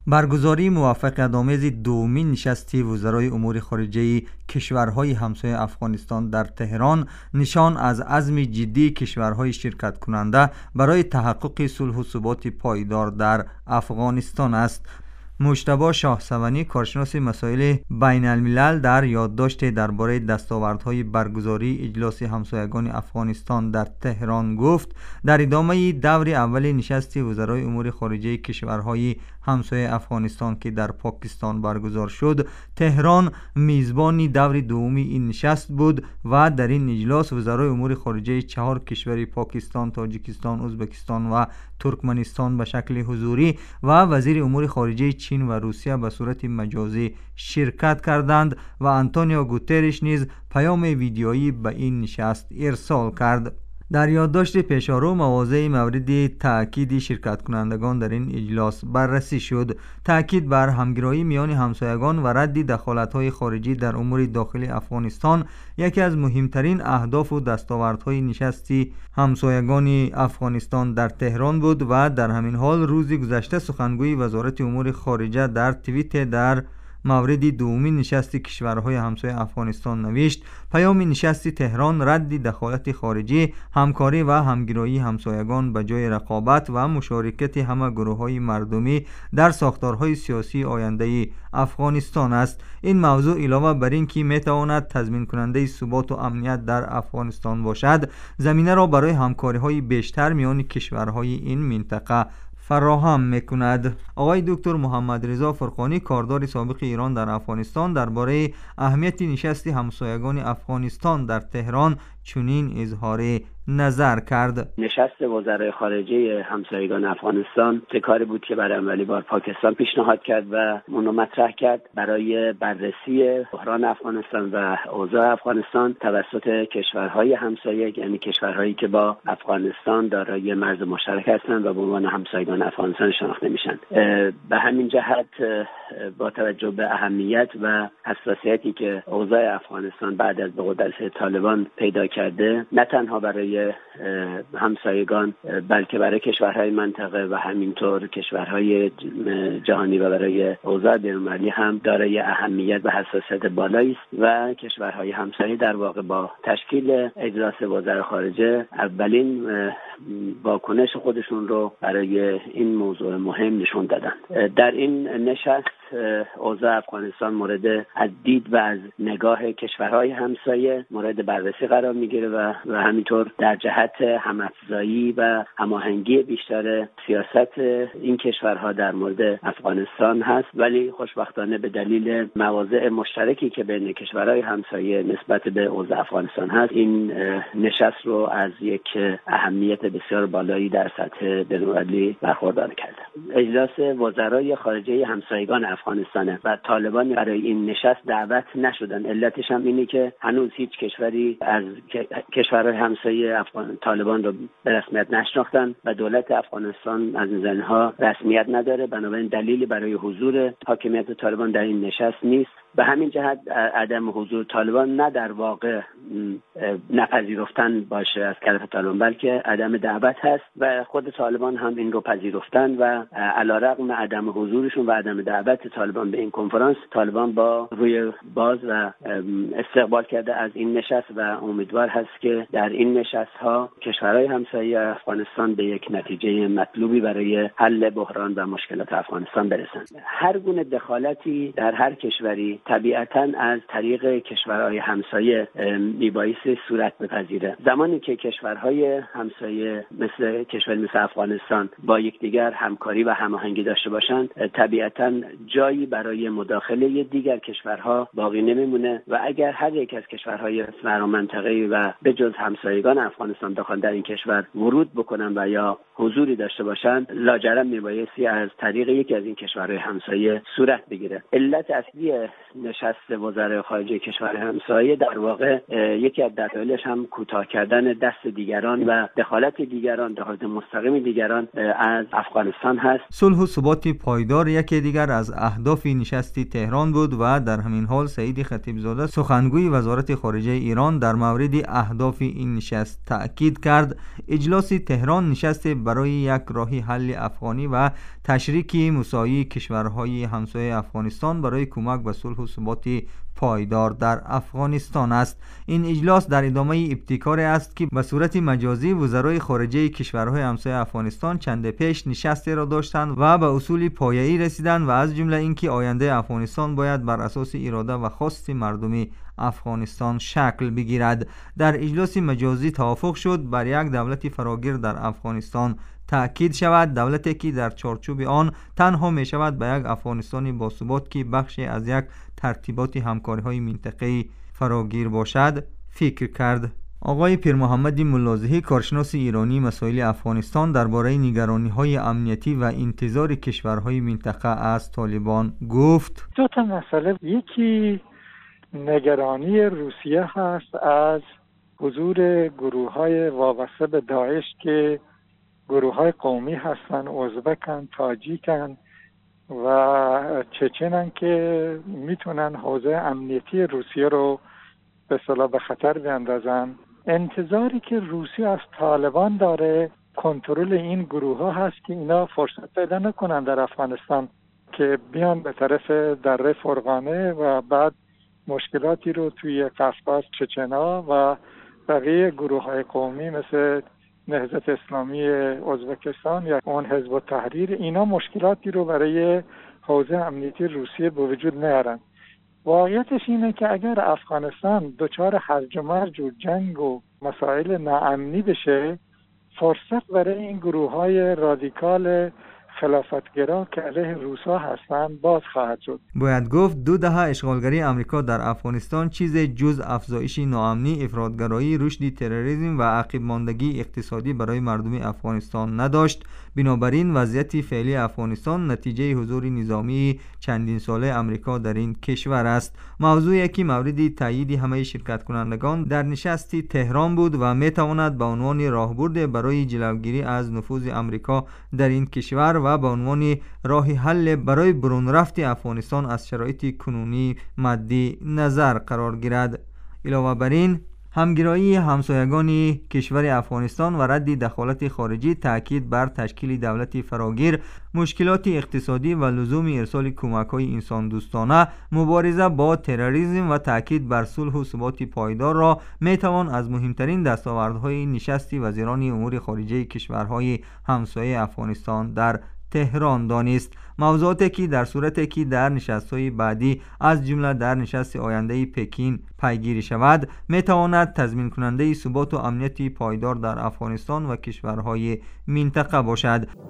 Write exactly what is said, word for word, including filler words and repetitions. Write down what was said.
برگزاری موفقیت‌آمیز دومین نشست وزرای امور خارجه کشورهای همسایه افغانستان در تهران نشان از عزم جدی کشورهای شرکت کننده برای تحقق صلح و ثبات پایدار در افغانستان است. مجتبی شاهسوانی، کارشناس مسائل بین الملل، در یادداشت درباره دستاوردهای برگزاری اجلاس همسایگان افغانستان در تهران گفت در ادامه دور اول نشست وزرای امور خارجه کشورهای همسایه افغانستان که در پاکستان برگزار شد، تهران میزبان دور دومی این نشست بود و در این اجلاس وزرای امور خارجه چهار کشور پاکستان، تاجیکستان، ازبکستان و ترکمنستان به شکل حضوری و وزیر امور خارجه چین و روسیه به صورت مجازی شرکت کردند و آنتونیو گوترش نیز پیام ویدیویی به این نشست ارسال کرد. در یادداشت پیشارو مواضع مورد تأکید شرکت کنندگان در این اجلاس بررسی شد. تأکید بر همگرایی میان همسایگان و رد دخالت‌های خارجی در امور داخلی افغانستان یکی از مهمترین اهداف و دستاوردهای نشستی همسایگان افغانستان در تهران بود و در همین حال روز گذشته سخنگوی وزارت امور خارجه در توییت در مورد دومین نشست کشورهای همسایه افغانستان نوشت: پیام نشست تهران رد دخالت خارجی، همکاری و همگرایی همسایگان به جای رقابت و مشارکت همه گروه‌های مردمی در ساختارهای سیاسی آینده افغانستان است. این موضوع علاوه بر این که میتواند تضمین کننده ثبات و امنیت در افغانستان باشد، زمینه را برای همکاری‌های بیشتر میان کشورهای این منطقه فراهم میکند. آقای دکتر محمد رضا فرقانی، کاردار سابق ایران در افغانستان، درباره اهمیت نشست همسایگان افغانستان در تهران چنین اظهار نظر کرد: نشست وزرای خارجه همسایگان افغانستان چه کاری بود که برای اولی بار پاکستان پیشنهاد کرد و اونو مطرح کرد برای بررسی بحران افغانستان و اوضاع افغانستان توسط کشورهای همسایه، یعنی کشورهایی که با افغانستان دارای مرز مشترک هستند و به عنوان همسایگان افغانستان شناخته میشن. به همین جهت با توجه به اهمیت و حساسیتی که اوضاع افغانستان بعد از به قدرت طالبان پیدا کرده، نه تنها برای همسایگان بلکه برای کشورهای منطقه و همینطور کشورهای جهانی و برای اوضاع بین‌المللی هم دارای اهمیت و حساسیت بالایی است و کشورهای همسایه در واقع با تشکیل اجلاس وزرای خارجه اولین واکنش خودشون رو برای این موضوع مهم نشون دادن. در این نشست اوضاع افغانستان مورد از دید و از نگاه کشورهای همسایه مورد بررسی قرار میگیره و و همینطور در جهت همافزایی و هماهنگی بیشتر سیاست این کشورها در مورد افغانستان هست، ولی خوشبختانه به دلیل مواضع مشترکی که بین کشورهای همسایه نسبت به اوضاع افغانستان هست، این نشست رو از یک اهمیت بسیار بالایی در سطح بین‌المللی برخوردار کرده. اجلاس وزرای خارجه همسایگان افغانستان و طالبان برای این نشست دعوت نشدن. علتش هم اینه که هنوز هیچ کشوری از کشورهای همسایه افغان طالبان رو به رسمیت نشناختن و دولت افغانستان از اینها رسمیت نداره، بنابراین دلیلی برای حضور حاکمیت طالبان در این نشست نیست. به همین جهت عدم حضور طالبان نه در واقع نپذیرفتن باشه از طرف طالبان، بلکه عدم دعوت هست و خود طالبان هم این رو پذیرفتن و علیرغم عدم حضورشون و عدم دعوت طالبان به این کنفرانس، طالبان با روی باز و استقبال کرده از این نشست و امیدوار هست که در این نشست ها کشورهای همسایه افغانستان به یک نتیجه مطلوبی برای حل بحران و مشکلات افغانستان برسند. هر گونه دخالتی در هر کشوری طبیعتاً از طریق کشورهای همسایه میبایستی صورت بپذیره. زمانی که کشورهای همسایه مثل کشور مثل افغانستان با یکدیگر همکاری و هماهنگی داشته باشند، طبیعتاً جایی برای مداخله دیگر کشورها باقی نمیمونه و اگر هر یک از کشورهای فرامنطقه‌ای و به جز همسایگان افغانستان بخوان در این کشور ورود بکنن و یا حضوری داشته باشند، لاجرم میبایستی از طریق یکی از این کشورهای همسایه صورت بگیره. علت اصلی نشست وزرای خارجه کشور همسایه در واقع یکی از دلایلش هم کوتاه کردن دست دیگران و دخالت دیگران، دخالت مستقیم دیگران از افغانستان هست. صلح و ثبات پایدار یکی دیگر از اهداف نشست تهران بود و در همین حال سعید خطیبزاده سخنگوی وزارت خارجه ایران در مورد اهداف این نشست تأکید کرد. اجلاس تهران نشست برای یک راه حل افغانی و تشریک مساوی کشورهای همسایه افغانستان برای کمک به صلح و ثبات پایدار در افغانستان است. این اجلاس در ادامه ابتکاری است که به صورت مجازی وزرای خارجه کشورهای همسایه افغانستان چند پیش نشستی را داشتند و به اصول پایه‌ای رسیدند و از جمله اینکه آینده افغانستان باید بر اساس اراده و خواست مردم افغانستان شکل بگیرد. در اجلاس مجازی توافق شد بر یک دولت فراگیر در افغانستان تأکید شود، دولتی که در چارچوب آن تنها می شود به یک افغانستان باثبات که بخشی از یک ترتیبات همکاری‌های منطقه‌ای فراگیر باشد فکر کرد. آقای پیر محمد ملازحی کارشناس ایرانی مسائل افغانستان درباره نگرانی‌های امنیتی و انتظار کشورهای منطقه از طالبان گفت: دو تا مسئله، یکی نگرانی روسیه هست از حضور گروه‌های وابسته به داعش که گروه‌های قومی هستن، ازبکن، تاجیکن و چچنن که میتونن حوزه امنیتی روسیه رو به اصطلاح به خطر بیاندازن. انتظاری که روسیه از طالبان داره کنترل این گروه‌ها هست که اینا فرصت پیدا نکنن در افغانستان که بیان به طرف دره فرغانه و بعد مشکلاتی رو توی قفقاز، چچنا و بقیه گروه‌های قومی مثل نهضت اسلامی ازبکستان یا اون حزب التحریر، اینا مشکلاتی رو برای حوزه امنیتی روسیه به وجود نیارن. واقعیتش اینه که اگر افغانستان دچار هرج و مرج و جنگ و مسائل ناامنی بشه، فرصت برای این گروه‌های رادیکال خلافتگرا که علیه روسا هستند باز خواهد شد. باید گفت دو دهه اشغالگری امریکا در افغانستان چیز جز افزایش ناامنی، افراطگرایی، رشد تروریسم و عقب ماندگی اقتصادی برای مردم افغانستان نداشت. بنابراین وضعیت فعلی افغانستان نتیجه حضور نظامی چندین ساله امریکا در این کشور است. موضوعی که مورد تایید همه شرکت کنندگان در نشست تهران بود و می تواند به عنوان راهبرد برای جلوگیری از نفوذ امریکا در این کشور و به عنوان راه حل برای برون رفت افغانستان از شرایط کنونی مد نظر قرار گیرد. علاوه بر این، همگرایی همسایگان کشور افغانستان و رد دخالت خارجی، تاکید بر تشکیل دولت فراگیر، مشکلات اقتصادی و لزوم ارسال کمک‌های انسان دوستانه، مبارزه با تروریسم و تاکید بر صلح و ثبات پایدار را میتوان از مهمترین دستاوردهای نشست وزیران امور خارجه کشورهای همسایه افغانستان در تهران دانست. موضوعاتی که در صورتی که در نشست‌های بعدی از جمله در نشست آینده پکین پیگیری شود میتواند تضمین کننده ثبات و امنیت پایدار در افغانستان و کشورهای منطقه باشد.